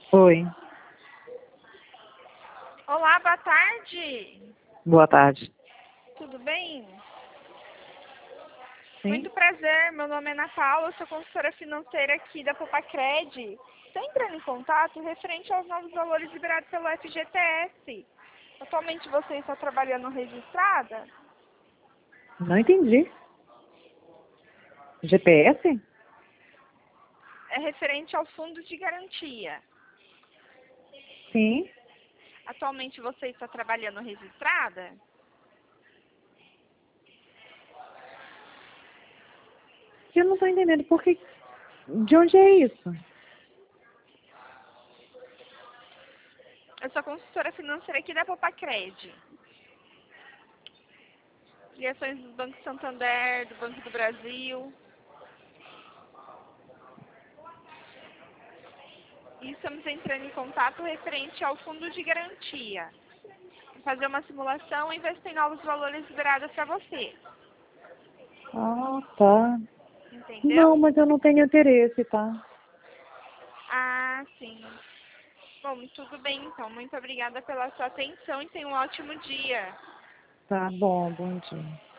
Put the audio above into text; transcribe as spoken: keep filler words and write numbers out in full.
Oi, Olá, boa tarde. boa tarde. Tudo bem? Sim? Muito prazer, meu nome é Ana Paula, eu sou consultora financeira aqui da Popacred. Estou entrando em contato referente aos novos valores liberados pelo F G T S. Atualmente você está trabalhando registrada? Não entendi. G P S? É referente ao fundo de garantia. Sim. Atualmente você está trabalhando registrada? Eu não estou entendendo por que. De onde é isso? Eu sou consultora financeira aqui da Popacred. Criações do Banco Santander, do Banco do Brasil. E estamos entrando em contato referente ao fundo de garantia. Fazer uma simulação e ver se tem novos valores liberados para você. Ah, tá. Não, Entendeu? mas eu não tenho interesse, tá? Ah, sim. Bom, tudo bem então. Muito obrigada pela sua atenção e tenha um ótimo dia. Tá bom, bom dia.